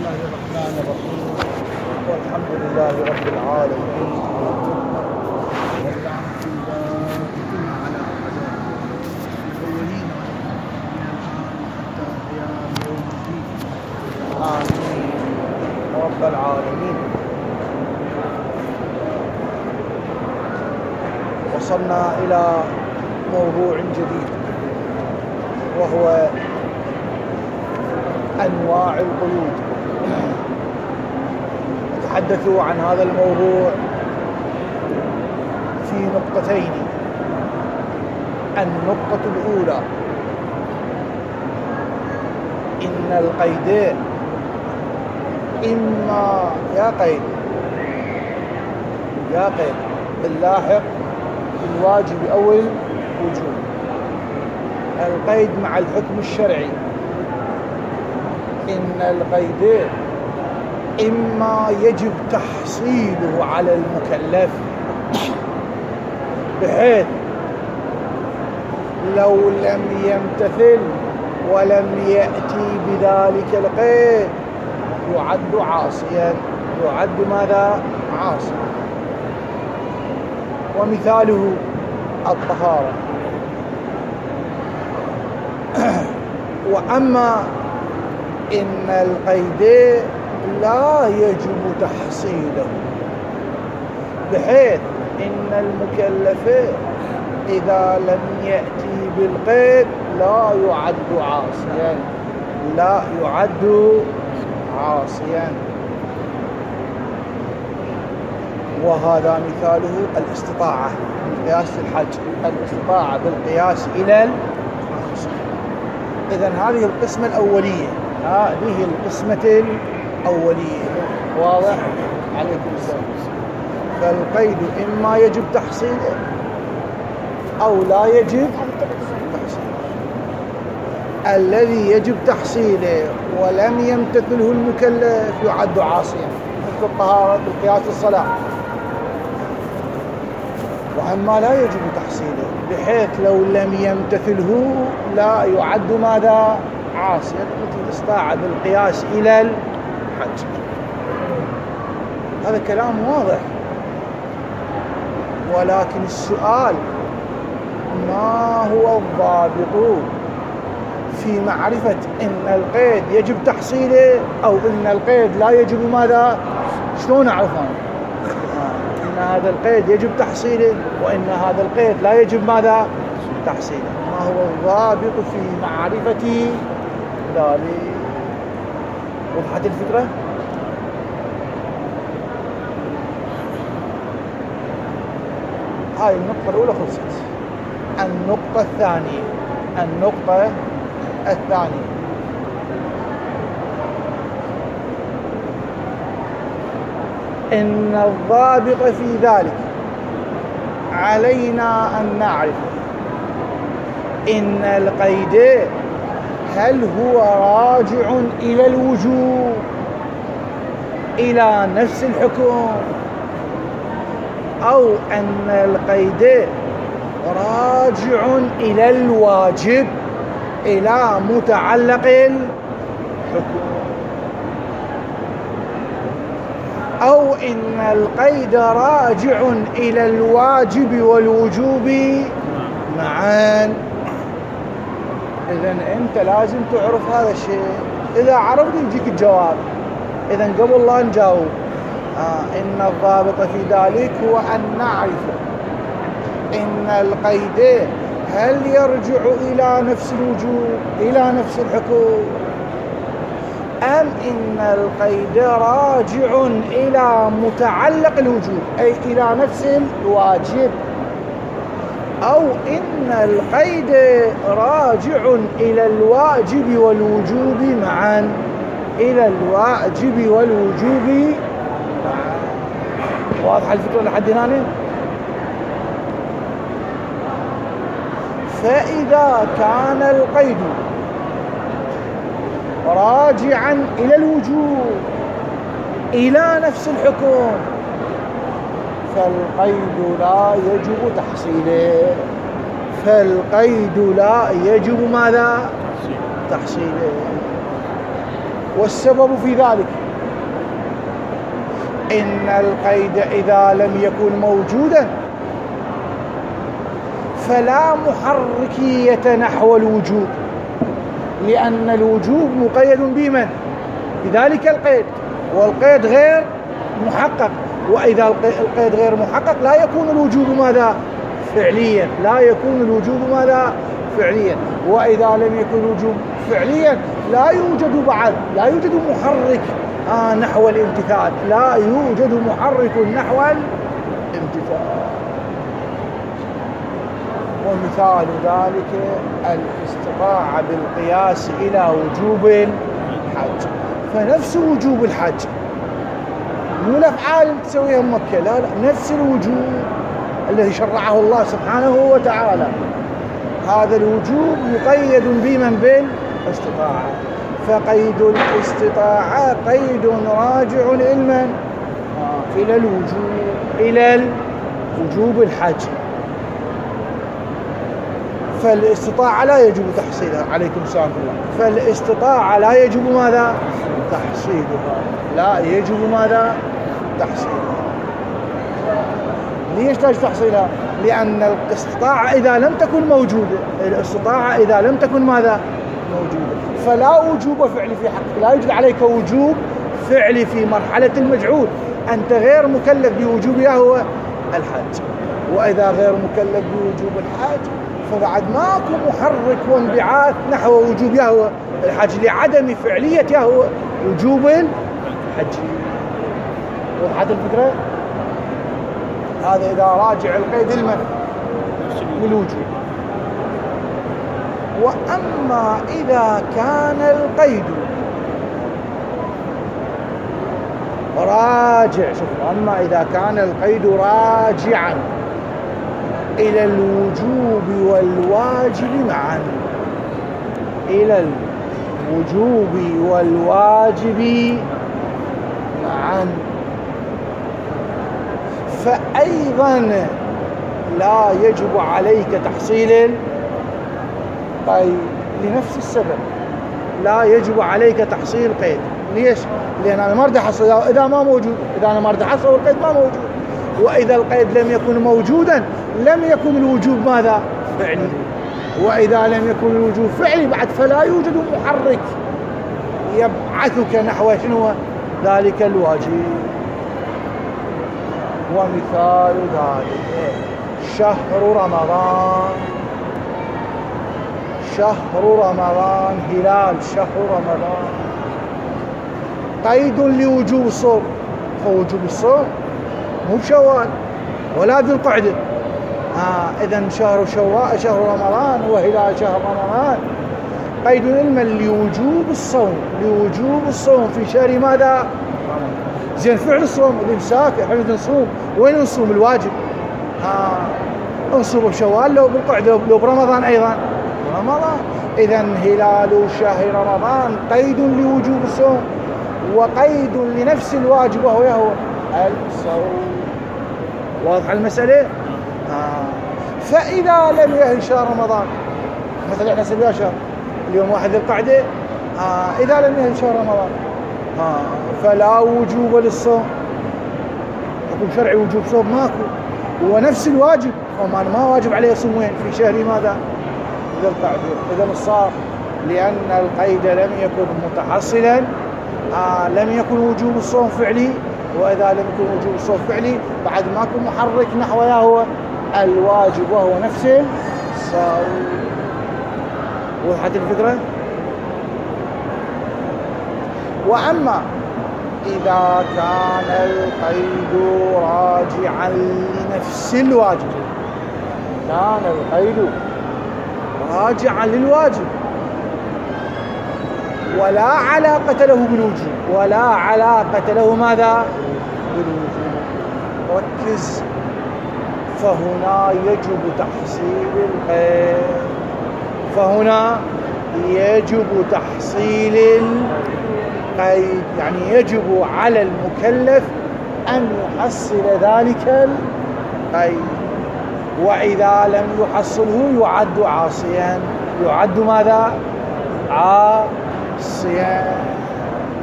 الله الرحمن الرحيم والحمد لله رب العالمين والحمد لله على الأولين حتى قيام يوم الدين آمين رب العالمين. وصلنا إلى موضوع جديد وهو أنواع القيود. نتحدث عن هذا الموضوع في نقطتين. النقطة الأولى إن القيدين إما يا قيد اللاحق الواجب أو الوجوب. القيد مع الحكم الشرعي إن القيدين إما يجب تحصيله على المكلف بحيث لو لم يمتثل ولم يأتي بذلك القيد يعد عاصيا. يعد ماذا؟ عاصيا. ومثاله الطهارة. وأما إن القيد لا يجب تحصيله بحيث إن المكلف إذا لم يأتي بالقيد لا يعد عاصيا. لا يعد عاصيا. وهذا مثاله الاستطاعة بالقياس في الحج. الاستطاعة بالقياس إلى العاصي. إذن هذه القسمة الأولية. هذه القسمة الأولية. واضح؟ عليكم السلام. فالقيد إما يجب تحصيله أو لا يجب تحصيله. الذي يجب تحصيله ولم يمتثله المكلف يعد عاصيا مثل الطهارة بالقياس الصلاة. وأما لا يجب تحصيله بحيث لو لم يمتثله لا يعد ماذا؟ عاصيا مثل الاستطاعة بالقياس إلى الحج. هذا كلام واضح. ولكن السؤال ما هو الضابط في معرفة إن القيد يجب تحصيله أو إن القيد لا يجب ماذا؟ شلون أعرفه؟ إن هذا القيد يجب تحصيله وإن هذا القيد لا يجب ماذا؟ تحصيله. ما هو الضابط في معرفة ذلك؟ وضحت الفكرة؟ هاي النقطة الأولى خلصت. النقطة الثانية إن الضابط في ذلك علينا أن نعرف إن القيد هل هو راجع إلى الوجوب إلى نفس الحكم أو أن القيد راجع إلى الواجب إلى متعلق الحكم أو إن القيد راجع إلى الواجب والوجوب معا. إذن أنت لازم تعرف هذا الشيء. إذا عرفت يجيك الجواب. إذن قبل لا نجاوب إن الضابط في ذلك هو أن نعرف إن القيد هل يرجع إلى نفس الوجوب إلى نفس الحكم أم إن القيد راجع إلى متعلق الوجوب أي إلى نفس الواجب أو إن القيد راجع إلى الواجب والوجوب معا. إلى الواجب والوجوب معا. واضح الفكرة لحد هنا؟ فإذا كان القيد راجعا إلى الوجوب إلى نفس الحكم فالقيد لا يجب تحصيله. فالقيد لا يجب ماذا؟ تحصيله. والسبب في ذلك إن القيد إذا لم يكن موجودا فلا محركية نحو الوجوب، لأن الوجوب مقيد بمن؟ بذلك القيد، والقيد غير محقق، وإذا القيد غير محقق لا يكون الوجوب ماذا؟ فعليا، لا يكون الوجوب ماذا؟ فعليا. وإذا لم يكن الوجوب فعليا لا يوجد بعد، لا يوجد محرك نحو الامتثال، لا يوجد محرك نحو الامتثال. ومثال ذلك الاستطاعة بالقياس إلى وجوب الحج، فنفس وجوب الحج مو الأفعال تسويها مكة، لا، نفس الوجوب الذي شرعه الله سبحانه وتعالى، هذا الوجوب مقيد بمن؟ بالاستطاعة. فقيد الاستطاعة قيد راجع لمن؟ إلى الوجوب، إلى وجوب الحج. فالاستطاعة لا يجب تحصيلها، عليكم السلام الله، فالاستطاعة لا يجب ماذا؟ تحصيلها، لا يجب ماذا؟ تحصيلها. ليش لا يجب تحصيلها؟ لأن الاستطاعة إذا لم تكن موجودة، الاستطاعة إذا لم تكن ماذا؟ موجودة، فلا وجوب فعلي في حقك، لا يوجد عليك وجوب فعلي في مرحلة المجعول، أنت غير مكلف بوجوب هو الحج. وإذا غير مكلف بوجوب الحج فبعد ماكو محرك وانبعاث نحو وجوب هو الحج لعدم فعلية هو وجوب الحج. وضحت الفكرة؟ هذا إذا راجع القيد للوجوب. وأما إذا كان القيد راجع، شوفوا، أما إذا كان القيد راجعا إلى الوجوب والواجب معا، إلى الوجوب والواجب معا، فأيضا لا يجب عليك تحصيل القيد لنفس السبب، لا يجب عليك تحصيل قيد. ليش؟ لأن أنا ما أريد أحصل إذا ما موجود، إذا أنا ما أريد أحصل القيد ما موجود، وإذا القيد لم يكن موجودا لم يكن الوجوب ماذا؟ فعلي، وإذا لم يكن الوجوب فعلي بعد فلا يوجد محرك يبعثك نحو شنو ذلك الواجب. ومثال ذلك شهر رمضان، شهر رمضان، هلال شهر رمضان قيد لوجوب الصوم، فوجوب الصوم مو بشوال ولا ذي القعدة. إذن شهر شوال، شهر رمضان وهلال شهر رمضان قيد علما لوجوب الصوم، لوجوب الصوم في شهر ماذا؟ زين فعل الصوم الإمساك، احنا نصوم، وين نصوم الواجب؟ نصوم بشوال لو بالقعدة لو برمضان أيضا رمضان. إذن هلال شهر رمضان قيد لوجوب الصوم وقيد لنفس الواجب وهو الصوم. واضح المسألة؟ فإذا لم يهل شهر رمضان، مثلا احنا سبيا شهر اليوم 1 ذي القعدة، إذا لم يهل شهر رمضان فلا وجوب للصوم، حكم شرعي وجوب صوم ماكو، ونفس الواجب وما ما واجب عليه يصوم وين؟ في شهر ماذا؟ ذي القعدة. إذا الصار لأن القيد لم يكن متحصلا، لم يكن وجوب الصوم فعلي، وإذا لم يكن وجوب الصوم فعلي بعد ماكو محرك نحو هو الواجب وهو نفس الصوم. وضحت الفكرة؟ وأما إذا كان القيد راجعا لنفس الواجب، كان القيد راجعا للواجب ولا علاقة له بالوجوب، ولا علاقة له ماذا؟ بالوجوب. ركز، فهنا يجب تحصيل القيد، فهنا يجب تحصيل القيد، يعني يجب على المكلف أن يحصل ذلك القيد، وإذا لم يحصله يعد عاصيا، يعد ماذا؟ عاصيا.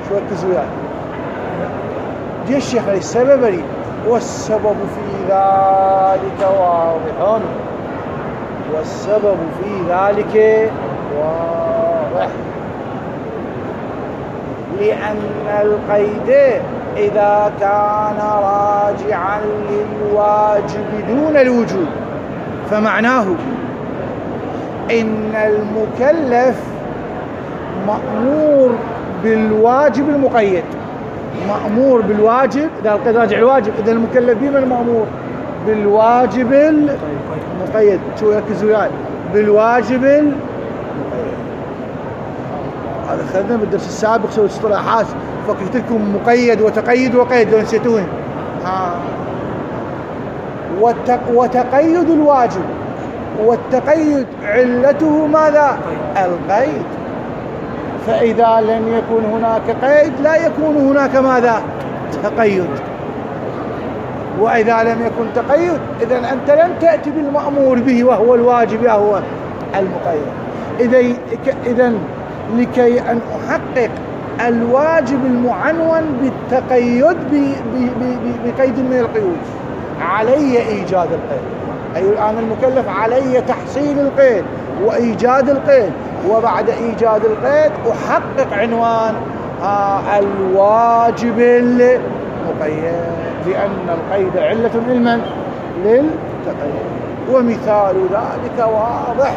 شو ركزوا يعني دي الشيخ السبب لي والسبب في ذلك واضح والسبب في ذلك واضح لأن القيد إذا كان راجعا للواجب دون الوجوب فمعناه إن المكلف مأمور بالواجب المقيد مأمور بالواجب إذا القيد راجع الواجب إذا المكلف بما المأمور بالواجب المقيد شو يركزوا يعني بالواجب المقيد هذا خذنا بالدرس السابق سوى اصطلاحات فقلت لكم مقيد وتقيد وقيد لو نسيتوه وتقيد الواجب والتقيد علته ماذا؟ القيد فإذا لم يكن هناك قيد لا يكون هناك ماذا؟ تقيد وإذا لم يكن تقيد إذن أنت لم تأتي بالمأمور به وهو الواجب وهو المقيد إذن لكي أن أحقق الواجب المعنون بالتقيد بقيد من القيود علي إيجاد القيد أي الآن المكلف علي تحصيل القيد وإيجاد القيد وبعد إيجاد القيد أحقق عنوان الواجب المقيد لأن القيد علة للمن؟ للتقيد ومثال ذلك واضح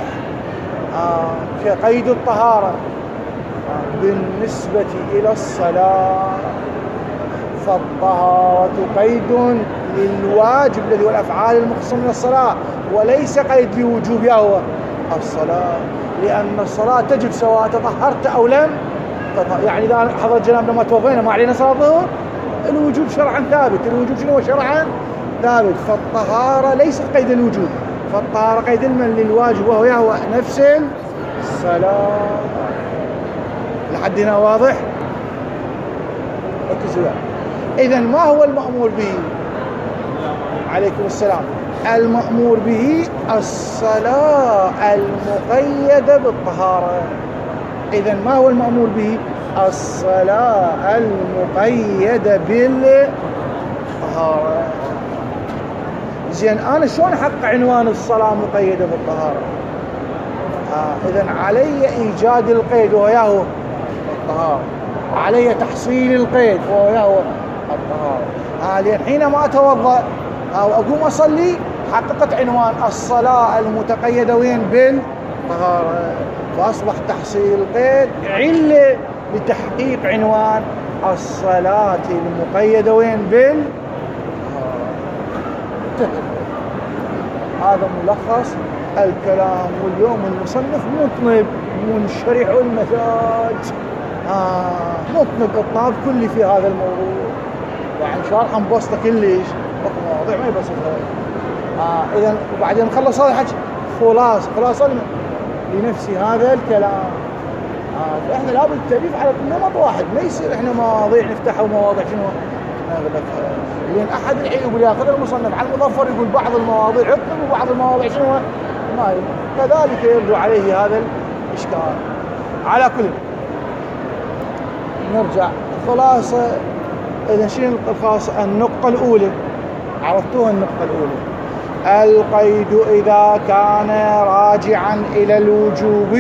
كقيد الطهارة بالنسبة إلى الصلاة فالطهارة قيد للواجب الذي هو الأفعال المخصوصة من الصلاة وليس قيد لوجوبها هو الصلاة لأن الصلاة تجب سواء تطهرت أو لم تطهر يعني إذا حضر جنابنا ما توضينا ما علينا صلاة الظهر الوجوب شرعا ثابت الوجوب شنو هو شرعا ثابت فالطهارة ليست قيد الوجوب فالطهارة قيد المن للواجب وهو نفس الصلاة لحد هنا واضح ركزوا إذن ما هو المأمور به عليكم السلام المأمور به الصلاة المقيدة بالطهارة إذن ما هو المأمور به الصلاة المقيدة بالطهارة زين أنا شلون أحقق عنوان الصلاة مقيدة بالطهارة إذن علي إيجاد القيد وهو الطهارة علي تحصيل القيد وهو الطهارة لأن حينما أتوضأ أو أقوم أصلي حققت عنوان الصلاة المتقيدة وين بالطهارة فأصبح تحصيل القيد علة لتحقيق عنوان الصلاة المقيدة وين بالطهارة هذا ملخص الكلام واليوم المصنف مطنب منشرح المزاج مطنب اطناب كلي في هذا الموضوع يعني شرحا مبسطة كلش مواضيع ما يبسطها إذن وبعدين نخلص هذا الحكي خلاصة لنفس هذا الكلام فإحنا لابد التأليف على نمط واحد ما يصير إحنا مواضيع نفتحها ومواضيع شنو نغلقها لأن أحد يقول ياخذ المصنف على المظفر يقول بعض المواضيع عطل وبعض المواضيع شنو ما كذلك يرجع عليه هذا الإشكال على كل نرجع خلاصة إذا شنو الخلاصة النقطة الأولى عرفتوها النقطة الأولى القيد إذا كان راجعا إلى الوجوب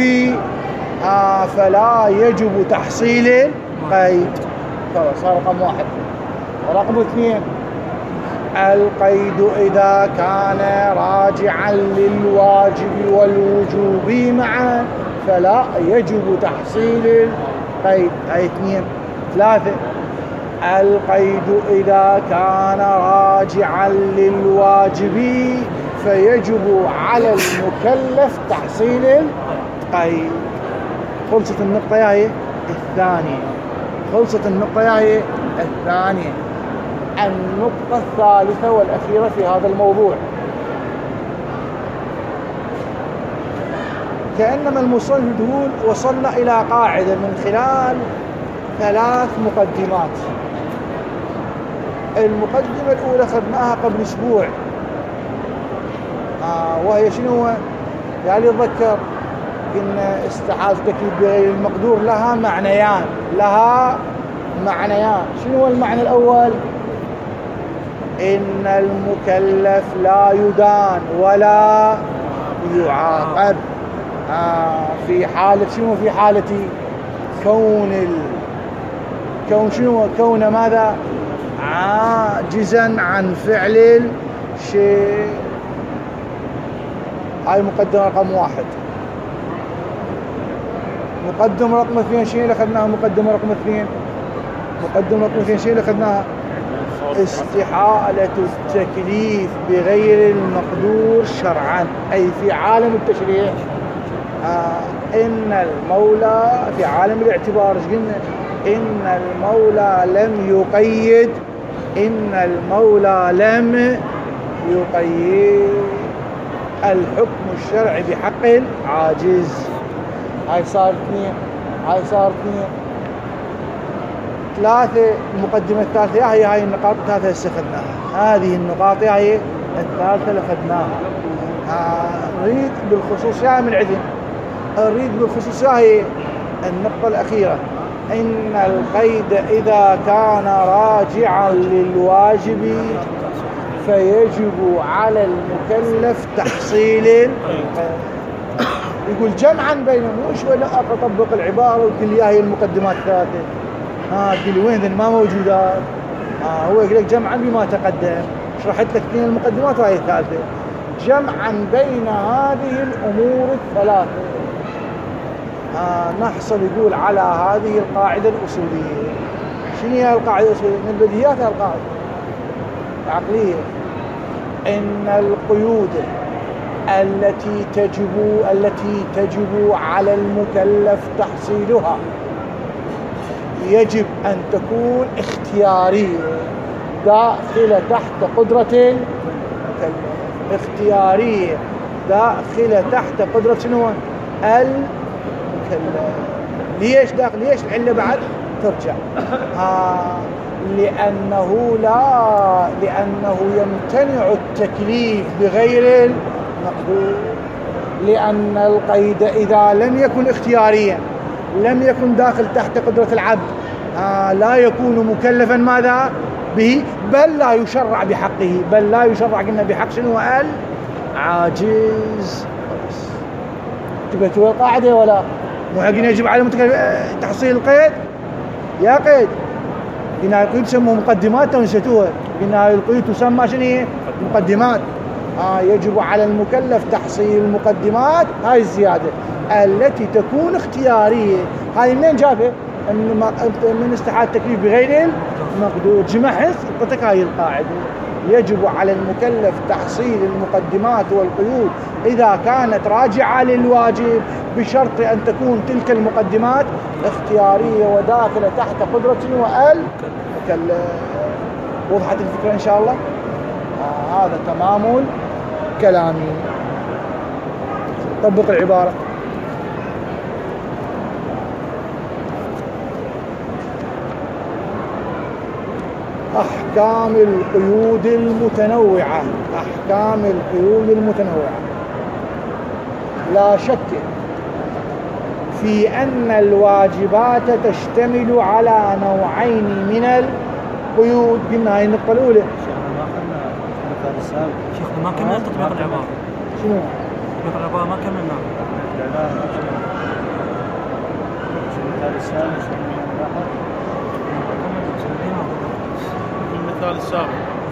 فلا يجب تحصيل القيد خلاص رقم واحد رقم اثنين القيد إذا كان راجعا للواجب والوجوب معا فلا يجب تحصيل القيد أي اثنين ثلاثة القيد إذا كان راجعا للواجب فيجب على المكلف تحصيل القيد خلصت النقطة هي الثانية خلصت النقطة هي الثانية النقطة الثالثة والأخيرة في هذا الموضوع كأنما المصنف يقول وصلنا إلى قاعدة من خلال 3 مقدمات المقدمة الأولى خدناها قبل أسبوع وهي شنو يعني أتذكر إن استعاذتك بالمقدور لها معنيان لها معنيان. شنو هو المعنى الأول؟ إن المكلف لا يدان ولا يعاقب في حالة شنو؟ في حالة كون ماذا؟ عاجزا عن فعل الشيء. هاي مقدمة رقم 1. مقدمة رقم 2 شيء اللي أخذناها. مقدمة رقم 2 شيء اللي أخذناها؟ استحالة التكليف بغير المقدور شرعا، أي في عالم التشريع. إن المولى في عالم الاعتبار ايش قلنا؟ إن المولى لم يقيد الحكم الشرعي بحق العاجز. هاي صار 2. 3 المقدمة الثالثة هي النقاط الثلاثة استخدمناها. هذه النقاط هي الثالثة اللي أخذناها. نريد بالخصوصية من عدن. نريد بالخصوصية هي النقطة الأخيرة. إن القيد إذا كان راجعا للواجب فيجب على المكلف تحصيل يقول جمعا بينهم. مش ولا أطبق العبارة وتقول لي هي المقدمات الثلاثة. تقول لي وين ذن ما موجودات؟ هو يقول لك جمعا بما تقدم. شرحت لك 2 المقدمات وهي الثالثة. جمعا بين هذه الأمور الثلاثة نحصل يقول على هذه القاعدة الأصولية. شنو هي القاعدة الأصولية؟ من بديهيات القاعدة العقلية. إن القيود التي تجب على المكلف تحصيلها يجب أن تكون اختيارية داخلة تحت قدرة المكلف. اختيارية داخلة تحت قدرة شنو؟ المكلف. ليش العلة بعد ترجع؟ لأنه يمتنع التكليف بغير المقدور. لأن القيد إذا لم يكن اختياريا لم يكن داخل تحت قدرة العبد لا يكون مكلفا ماذا به، بل لا يشرع بحقه. قلنا بحق شنو؟ العاجز. انتبهتوا القاعدة ولا مو حقنا؟ يجب على المتكلف تحصيل القيد. يا قيد قلنا القيود تسمى مقدمات أو نسيتوها؟ قلنا القيود تسمى شنو؟ مقدمات. يجب على المكلف تحصيل المقدمات. هاي الزيادة التي تكون اختيارية. هاي منين جابه؟ من استحالة التكليف بغير المقدور. جمعت قلتك هاي القاعدة. يجب على المكلف تحصيل المقدمات والقيود إذا كانت راجعة للواجب بشرط أن تكون تلك المقدمات اختيارية وداخلة تحت قدرة المكلف. وضحت الفكرة إن شاء الله؟ هذا تمام كلامي. طبق العبارة. أحكام القيود المتنوعة. لا شك في أن الواجبات تشتمل على نوعين من القيود. قلنا هاي النقطة الأولى. شيخ ما كملنا تطبيق العبارة. شنو؟ تطبيق العبارة ما كملنا. المثال السابق.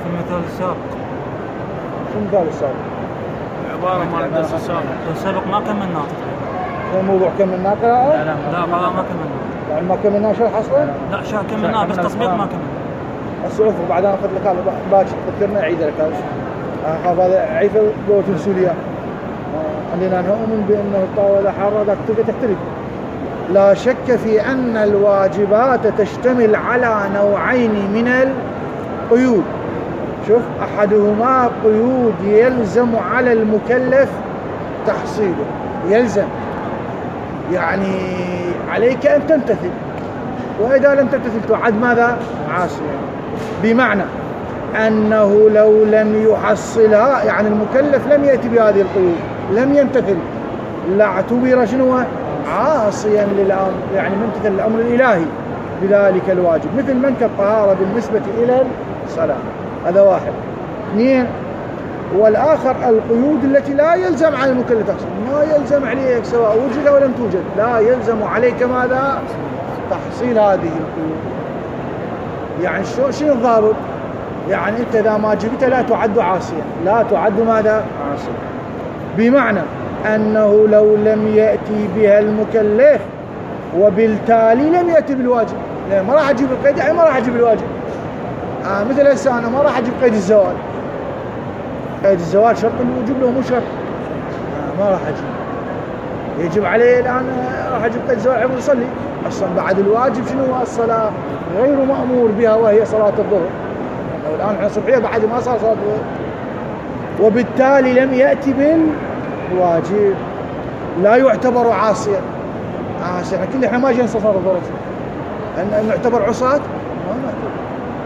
شو المثال السابق؟ العبارة مال الدرس السابق ما كملنا. الموضوع كملناه قراءة؟ لا ما كملنا. يعني ما كملناه شرح أصلا؟ لا شرح كملناه بس تطبيق ما كملنا. السؤال بعد أنا أخذ لك هذا باكر تذكرنا أعيد لك هذا. أخاف هذا عيفة لو تنسوا لي. عندنا نؤمن بأنه الطاولة حارة ذاك تحترق. لا شك في أن الواجبات تشتمل على نوعين من القيود. شوف، أحدهما قيود يلزم على المكلف تحصيله. يلزم يعني عليك أن تمتثل، وإذا لم تمتثل تعد ماذا؟ عاصيا. بمعنى أنه لو لم يحصلها يعني المكلف لم يأتي بهذه القيود، لم يمتثل، لا اعتبر شنو؟ عاصيا للأمر، يعني ممتثل للأمر الإلهي. بذلك الواجب، مثل من كالطهارة بالنسبة إلى الصلاة. هذا واحد. اثنين، والآخر القيود التي لا يلزم على المكلف تحصيل، ما يلزم عليك سواء وجد أو لم توجد، لا يلزم عليك ماذا؟ تحصيل هذه القيود. يعني شنو الضابط؟ يعني أنت إذا ما جبت لا تعد عاصيا، لا تعد ماذا؟ عاصيا. بمعنى أنه لو لم يأتي بها المكلف وبالتالي لم يأتي بالواجب، يعني ما راح أجيب القيد، يعني ما راح أجيب الواجب. مثل هسه أنا ما راح أجيب قيد الزوال. قيد الزوال شرط الوجوب لو مو شرط، ما راح أجيب. يجب عليه الآن راح أجيب قيد الزوال عقب يصلي. أصلا بعد الواجب شنو هو؟ الصلاة غير مأمور بها وهي صلاة الظهر. الآن احنا صبحية بعد ما صار صلاة الظهر، وبالتالي لم يأتي بالواجب، لا يعتبر عاصيا. عاصيا كل احنا ما جينا صلاة الظهر أن نعتبر عصاة؟ ما نعتبر.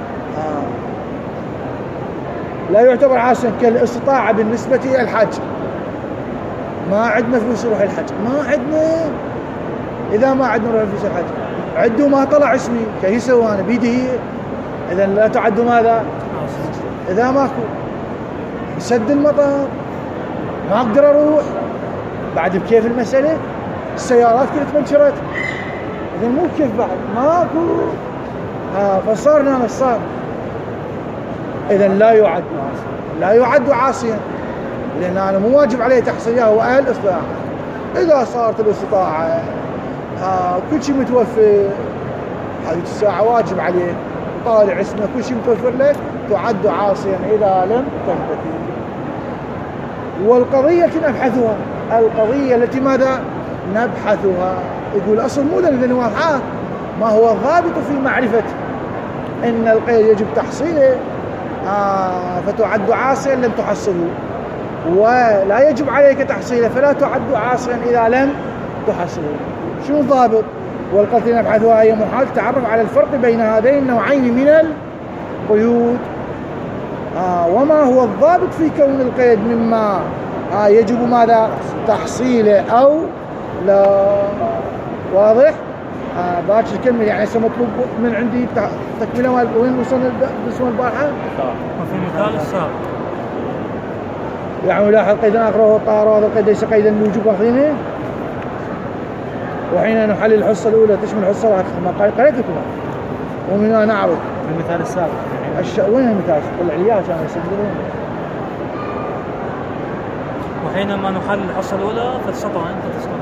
لا يعتبر عاصيا. كالاستطاعة بالنسبة إلى الحج، ما عندنا فلوس نروح الحج، ما عندنا. إذا ما عندنا نروح فلوس الحج، عدوا ما طلع اسمي كي سوانا بيده، إذا لا تعد ماذا؟ إذا ماكو سد المطار ما أقدر أروح، بعد بكيف المسألة؟ السيارات كلها تمنشرت، إذا مو كيف بعد ماكو. فصارنا نصار، إذا لا يعد عاصيا، لا يعد عاصيا، لأن أنا مو واجب عليه تحصيلها وأهل إصلاح. إذا صارت الاستطاعة كل شيء متوفر، هذه الساعة واجب عليه، طالع اسمه كل شيء متوفر لك، تعد عاصيا إذا لم تنتفي. والقضية نبحثها، القضية التي ماذا نبحثها؟ يقول أصل مو لأن واضحة، ما هو الضابط في معرفة إن القيد يجب تحصيله فتعد عاصيا لم تحصله، ولا يجب عليك تحصيله فلا تعد عاصيا إذا لم تحصله. شنو الضابط؟ والقضية نبحثها هي محال التعرف على الفرق بين هذين النوعين من القيود. وما هو الضابط في كون القيد مما يجب ماذا؟ تحصيله أو لا. واضح؟ باكر الكلمة يعني مطلوب من عندي تكملة وين وصلنا الاسم البارحة؟ وفي المثال السابق يعني لاحظ قيدا آخر وهو الطهارة، وهذا القيد ليس قيدا للوجوب واخذينه. وحين نحلل الحصة الأولى تشمل الحصة واحد ما قريت لكم، ومن هنا نعرف المثال السابق وين المثال؟ طلع لي عشان يسجلون. وحينما نحلل الحصة الأولى فتسطع أنت تسطع.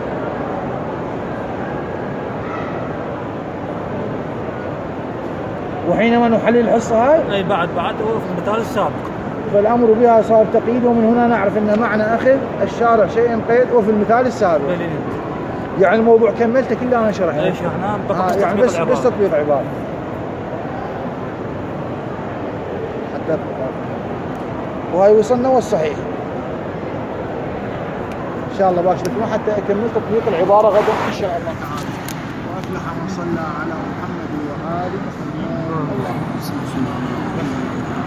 وحينما نحلل الحصة هاي أي بعد هو في المثال السابق، فالأمر بها صار تقييد، ومن هنا نعرف أن معنى أخذ الشارع شيئا قيد وفي المثال السابق. يعني الموضوع كملته كله أنا شرحه. ايش احنا يعني بس تطبيق عبارة حتى. وهي وصلنا والصحيح إن شاء الله باش لكم حتى أكمل تطبيق العبارة غدا إن شاء الله تعالى. وأفلح من صلى على محمد وآل محمد. اللهم صل وسلم.